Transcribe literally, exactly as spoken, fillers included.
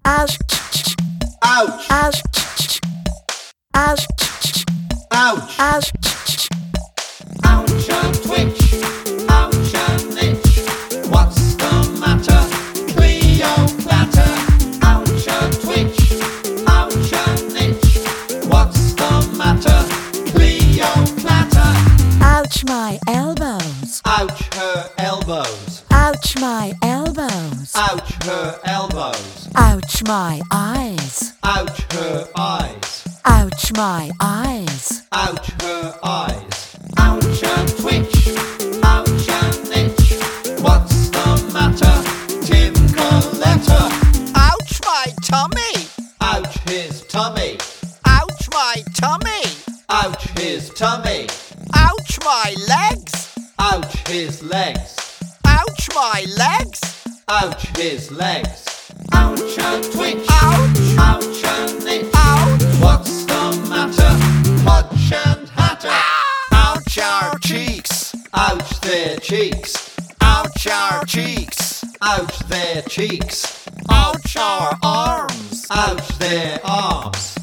Ouch. Ouch. Ouch. Ouch. Ouch. Ouch. Ouch and twitch. Ouch and itch. What's the matter? Cleopatra. Ouch and twitch. Ouch and itch. What's the matter? Cleopatra. Ouch my elbows. Ouch her elbows. Ouch my elbows. Ouch her elbows. Ouch my eyes. Ouch her eyes. Ouch my eyes. Ouch her eyes. Ouch and twitch. Ouch and itch. What's the matter? Tim Coletta. Ouch my tummy! Ouch his tummy. Ouch my tummy! Ouch his tummy. Ouch my legs! Ouch his legs. Ouch my legs! Ouch his legs. Ouch and twitch. Ouch! Ouch and itch. Ouch! What's the matter? Hodge and Hatter. Ouch our cheeks! Ouch their cheeks. Ouch our cheeks! Ouch their cheeks. Ouch our arms! Ouch their arms.